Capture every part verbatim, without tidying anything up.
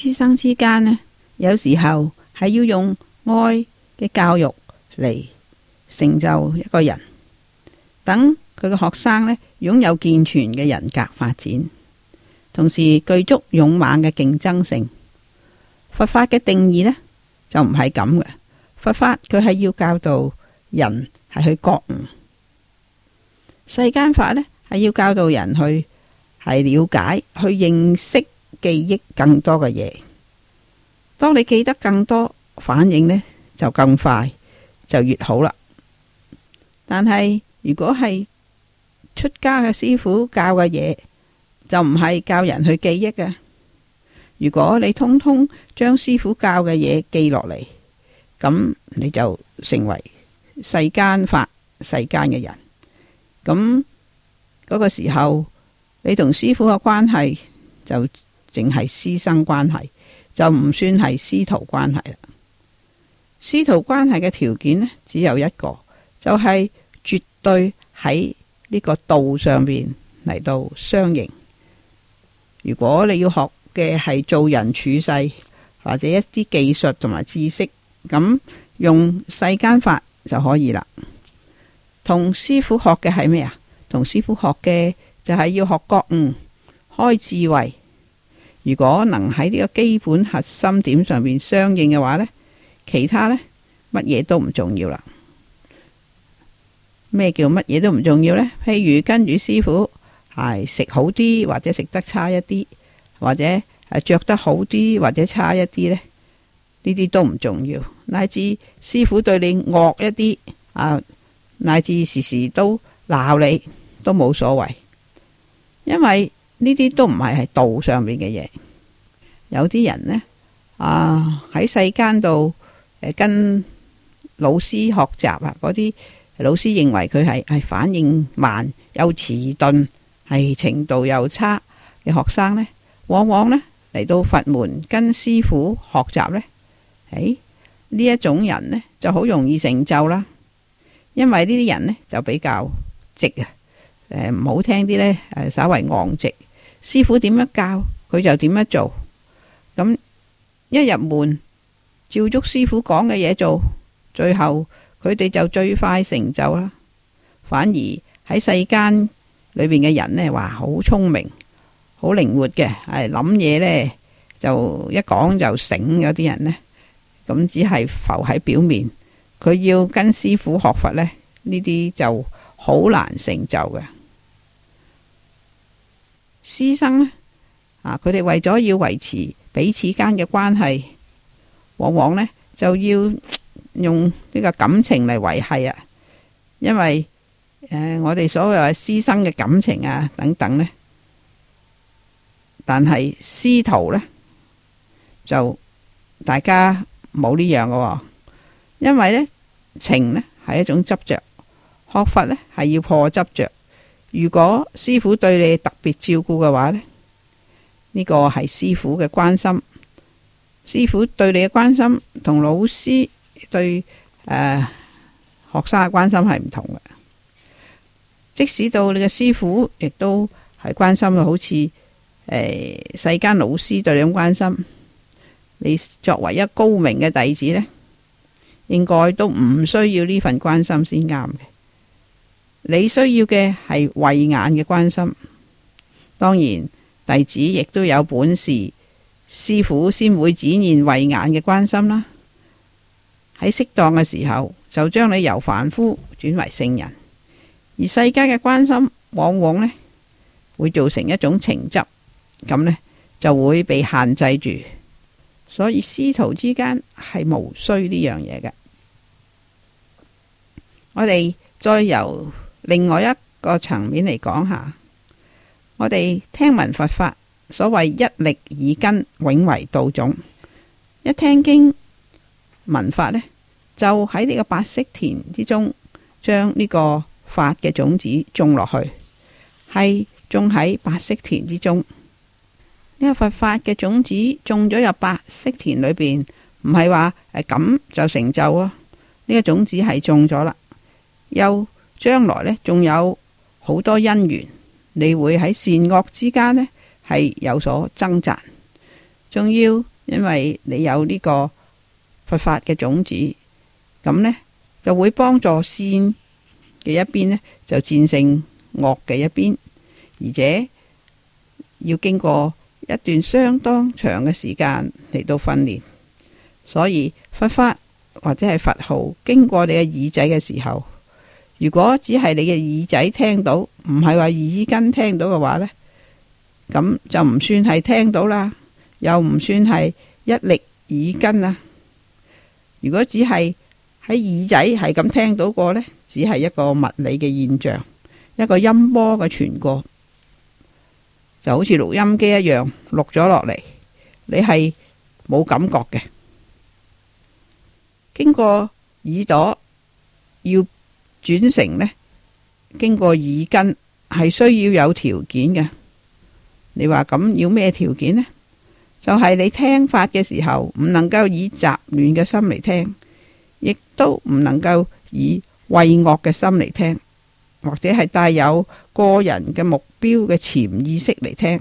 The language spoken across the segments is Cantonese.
師生之間呢，有時候係要用愛嘅教育嚟成就一個人，等佢嘅學生呢擁有健全嘅人格發展，同時具足勇猛嘅競爭性。佛法嘅定義呢，就唔係咁嘅，佛法佢係要教導人係去覺悟，世間法呢係要教導人去係了解、去認識、記憶更多嘅嘢。當你記得更多，反應呢就更快，就越好啦。但係如果係出家嘅師父教嘅嘢，就唔係教人去記憶嘅。如果你通通將師父教嘅嘢記落嚟，咁你就成為世間法世間嘅人。咁嗰個時候，你同師父嘅關係就淨係師生關係，就唔算係師徒關係啦。師徒關係嘅條件呢，只有一個，就係絕對喺呢個道上邊嚟到相應。如果你要學嘅係做人處世，或者一啲技術同埋知識，咁用世間法就可以啦。同師父學嘅係咩啊？同師父學嘅就係要學覺悟、開智慧。如果能喺呢個基本核心點上面相應嘅話呢，其他呢乜嘢都唔重要啦。咩叫乜嘢都唔重要呢？譬如跟住師父係食好啲，或者食得差一啲，或者係着得好啲，或者差一啲呢，呢啲都唔重要。乃至師父對你惡一啲啊，乃至時時都鬧你，都冇所謂，因為呢啲都唔係係道上面嘅嘢。有啲人呢，啊喺世間度誒跟老師學習啊，嗰啲老師認為佢係係反應慢又遲鈍，係程度又差嘅學生呢，往往呢嚟到佛門跟師父學習呢，誒呢一種人呢就好容易成就啦。因為呢啲人呢就比較直啊，誒唔好聽啲呢，誒稍為昂直，師父點樣教佢就點樣做。咁一入門照足師父講嘅嘢做，最後佢哋就最快成就啦。反而喺世間裏邊嘅人呢，話好聰明、好靈活嘅，係諗嘢呢就一講就醒。嗰啲人呢，咁只係浮喺表面。佢要跟師父學佛呢，呢啲就好難成就嘅。師生呢，啊，佢哋為咗要維持彼此間嘅關係，往往呢就要用呢個感情嚟維繫啊。因為誒、呃，我哋所謂師生嘅感情啊等等呢，但係師徒呢，就大家冇呢樣嘅喎。因為呢情呢係一種執着，學佛呢係要破執着。如果師父對你特別照顧嘅話呢，呢個係師父嘅關心。師父對你嘅關心同老師對誒、呃、學生嘅關心係唔同嘅。即使到你嘅師父亦都係關心到好似誒、呃、世間老師對你咁關心，你作為一高明嘅弟子呢，應該都唔需要呢份關心先啱嘅。你需要嘅係慧眼嘅關心。當然弟子亦都有本事，師父先會展現慧眼嘅關心啦。喺適當嘅時候，就將你由凡夫轉為聖人。而世間嘅關心往往呢會造成一種情執，咁呢就會被限制住。所以師徒之間係無需呢樣嘢嘅。我哋再由另外一個層面嚟講下，我哋聽聞佛法，所謂一力耳根，永為道種。一聽經聞法呢，就喺呢個白色田之中，將呢個法嘅種子種落去，係種喺白色田之中。呢個佛法嘅種子種咗入白色田裏邊，唔係話誒咁就成就啊。呢個種子係種咗啦，又將來呢仲有好多因緣，你會喺善惡之間呢係有所掙扎，仲要因為你有呢個佛法嘅種子，咁呢就會幫助善嘅一邊呢就戰勝惡嘅一邊，而且要經過一段相當長嘅時間嚟到訓練。所以佛法或者係佛號經過你嘅耳仔嘅時候，如果只係你嘅耳仔聽到，唔係話耳根聽到嘅話呢，咁就唔算係聽到啦，又唔算係一力耳根啦。如果只係喺耳仔係咁聽到過呢，只係一個物理嘅現象，一個音波嘅傳過，就好似錄音機一樣錄咗落嚟，你係冇感覺嘅。經過耳朵要轉成呢，經過耳根係需要有條件嘅。你話咁要咩條件呢？就係你聽法嘅時候唔能夠以雜亂嘅心嚟聽，亦都唔能夠以畏惡嘅心嚟聽，或者係帶有個人嘅目標嘅潛意識嚟聽。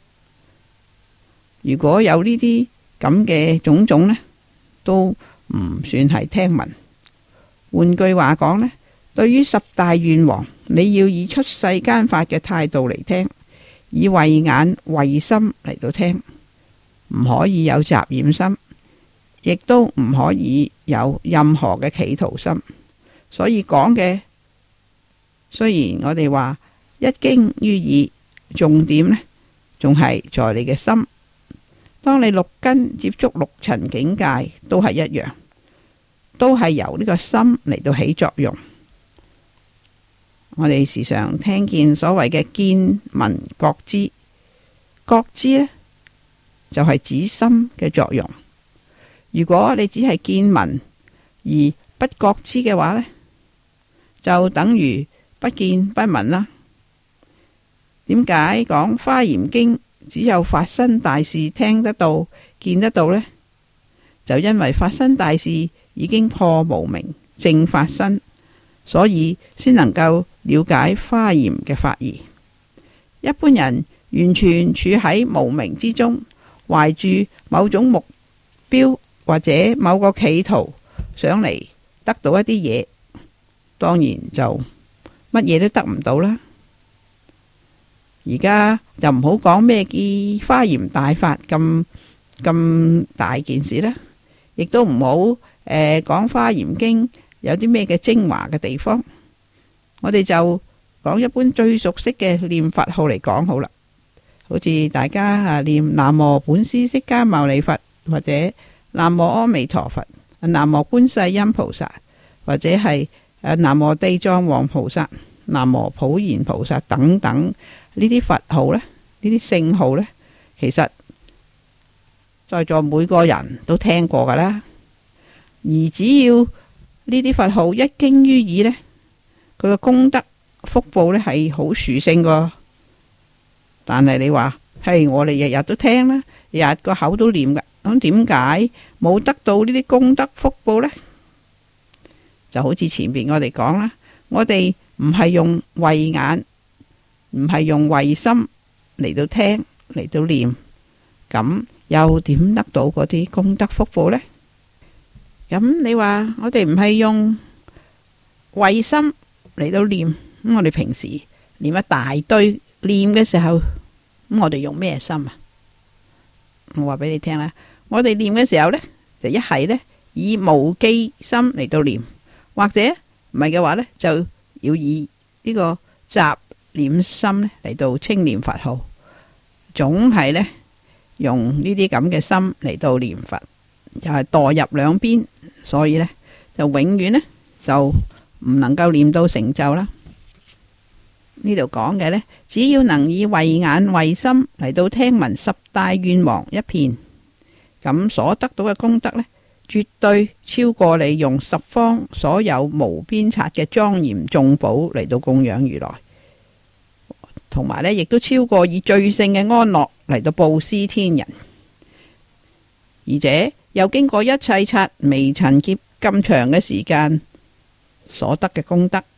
如果有呢啲咁嘅種種呢，都唔算係聽聞。換句話講呢，對於十大願王，你要以出世間法嘅態度嚟聽，以慧眼慧心嚟到聽，唔可以有雜染心，亦都唔可以有任何嘅企圖心。所以講嘅，雖然我哋話一經於耳，重點呢仲係在你嘅心。當你六根接觸六塵境界，都係一樣，都係由呢個心嚟到起作用。我哋時常聽見所謂嘅見聞覺知，覺知呢就係指心嘅作用。如果你只係見聞而不覺知嘅話呢，就等於不見不聞啦。點解講《華嚴經》只有法身大士聽得到、見得到呢？就因為法身大士已經破無明證法身，所以先能夠了解華嚴嘅法義。一般人完全處喺無明之中，懷住某種目標或者某個企圖，想嚟得到一啲嘢，當然就乜嘢都得唔到啦。而家就唔好講咩叫華嚴大法咁咁大件事啦，亦都唔好誒講華嚴經有啲咩嘅精華嘅地方。我哋就講一般最熟悉嘅念佛號嚟講好啦，好似大家啊念南無本師釋迦牟尼佛，或者南無阿彌陀佛、南無觀世音菩薩，或者係誒南無地藏王菩薩、南無普賢菩薩等等。呢啲佛號呢，呢啲聖號呢，其實在座每個人都聽過噶啦。而只要呢啲佛號一經於耳呢，佢嘅功德福報呢係好殊勝噶。但係你話係我哋日日都聽啦，日日個口都念噶，咁點解冇得到呢啲功德福報呢？就好似前面我哋講啦，我哋唔係用慧眼，唔係用慧心嚟到聽嚟到念，咁又點得到嗰啲功德福報呢？咁你話我哋唔係用慧心嚟到念，咁我哋平時念一大堆念嘅時候，咁我哋用咩心啊？我話俾你聽啦，我哋念嘅時候呢，就一係呢以無記心嚟到念，或者唔係嘅話呢，就要以呢個雜念心呢嚟到稱念佛號，總係呢用呢啲咁嘅心嚟到念佛，又係墮入兩邊，所以呢就永遠呢就唔能夠念到成就啦。呢度講嘅呢，只要能以慧眼慧心嚟到聽聞十大願王一片，咁所得到嘅功德呢，絕對超過你用十方所有無邊剎嘅莊嚴眾寶嚟到供養如來，同埋呢亦都超過以最勝嘅安樂嚟到布施天人，而且又經過一切剎微塵劫咁長嘅時間所得嘅功德。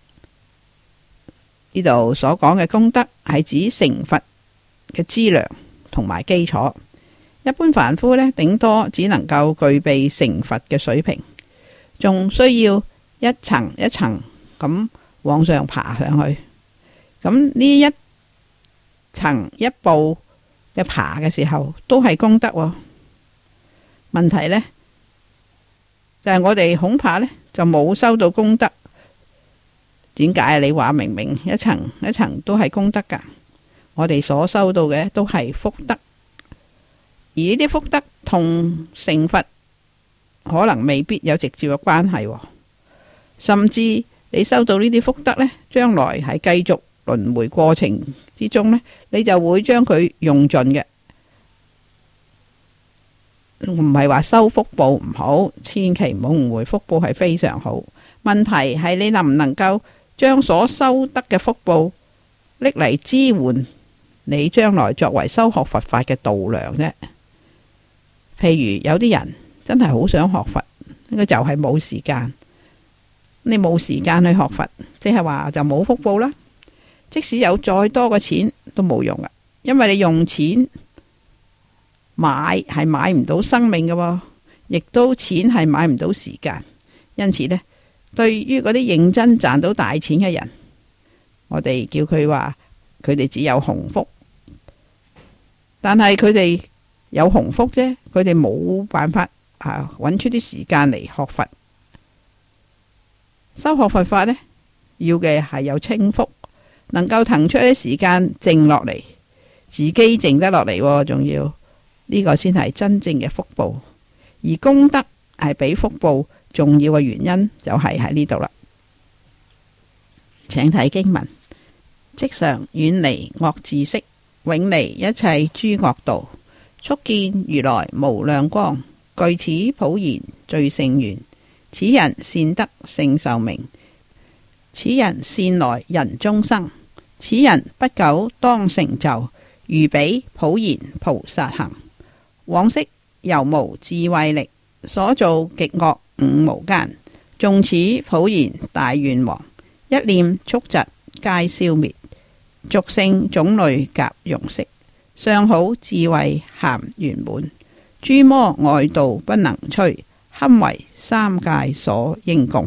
呢度所講嘅功德係指成佛嘅資糧同埋基礎， 一般凡夫呢，頂多只能夠具備成佛嘅水平，仲需要一層一層咁往上爬上去。咁呢一層一步嘅爬嘅時候，都係功德喎。問題呢，就係我哋恐怕呢，就冇收到功德。點解？你話明明一層一層都係功德噶，我哋所收到嘅都係福德。而呢啲福德同成佛可能未必有直接嘅關係，甚至你收到呢啲福德呢，將來係繼續輪迴過程之中呢，你就會將佢用盡嘅。唔係話收福報唔好，千祈唔好誤會，福報係非常好。問題係你能唔能夠將所收得嘅福報拎嚟支援你將來作為修學佛法嘅度量啫。譬如有啲人真係好想學佛，呢個就係冇時間。你冇時間去學佛，即係話就冇福報啦。即使有再多嘅錢都冇用噶，因為你用錢買係買唔到生命嘅，亦都錢係買唔到時間。因此呢，對於嗰啲認真賺到大錢嘅人，我哋叫佢話佢哋只有鴻福，但係佢哋有鴻福啫，佢哋冇辦法啊揾出啲時間嚟學佛。修學佛法呢，要嘅係有清福，能夠騰出啲時間靜落嚟，自己靜得落嚟，仲要呢個先係真正嘅福報。而功德係比福報重要嘅原因就係喺呢度啦。請睇經文：即常遠離惡知識，永離一切諸惡道，速見如來無量光，具此普賢最勝願。此人善得勝壽命，此人善來人中生，此人不久當成就，如彼普賢菩薩行。往昔猶無智慧力，所造極惡五無間，縱此普賢大願王，一念速疾皆消滅，俗聖種類夾容色，相好智慧咸圓滿，諸魔外道不能摧，堪為三界所應供。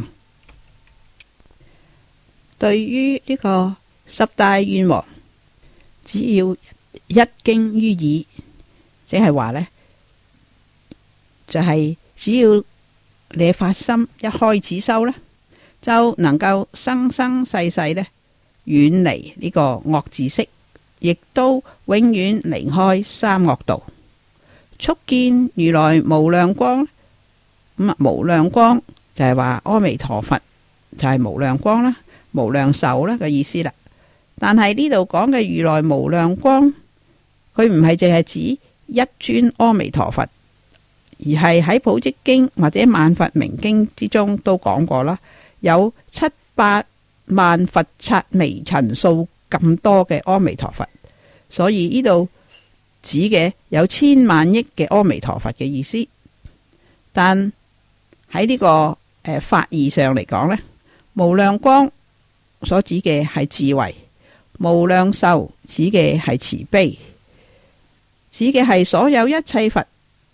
對於呢個十大願王，只要一經於耳，即係話呢，就係、是、只要你發心一開始修呢，就能夠生生世世呢遠離呢個惡知識，亦都永遠離開三惡道，速見如來無量光。咁啊，無量光就係話阿彌陀佛就係無量光啦，無量壽啦嘅意思啦。但係呢度講嘅如來無量光，佢唔係淨係指一尊阿彌陀佛，而係喺普積經或者萬佛明經之中都講過啦，有七百萬佛剎微塵數咁多嘅阿彌陀佛，所以呢度指嘅有千萬億嘅阿彌陀佛嘅意思。但喺呢、這個誒、呃、法義上嚟講呢，無量光所指嘅係智慧，無量壽指嘅係慈悲，指嘅係所有一切佛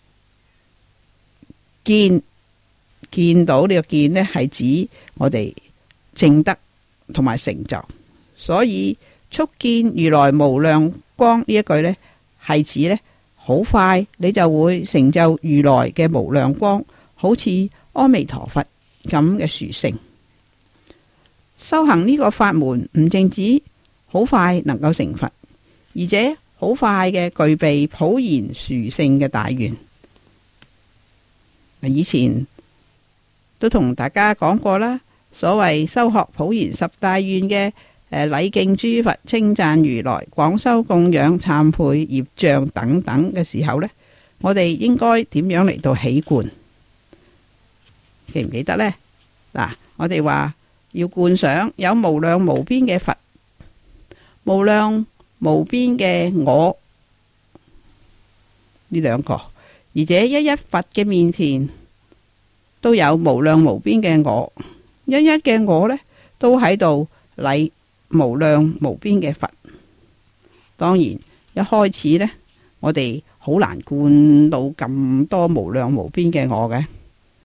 見見到呢個見呢，係指我哋證得同埋成就。所以速見如來無量光呢一句呢，係指呢好快你就會成就如來嘅無量光，好似阿彌陀佛咁嘅殊勝。修行呢個法門唔淨止好快能夠成佛，而且好快嘅具備普賢殊勝嘅大願。以前都同大家講過啦，所謂修學普賢十大願嘅誒禮敬諸佛、稱讚如來、廣修供養、懺悔業障等等嘅時候呢，我哋應該點樣嚟到起觀？記唔記得呢？嗱，我哋話要觀想有無量無邊嘅佛，無量無邊嘅我，呢兩個，而且一一佛嘅面前都有無量無邊嘅我，一一嘅我呢都喺度禮無量無邊嘅佛。當然一開始呢，我哋好難貫到咁多無量無邊嘅我嘅。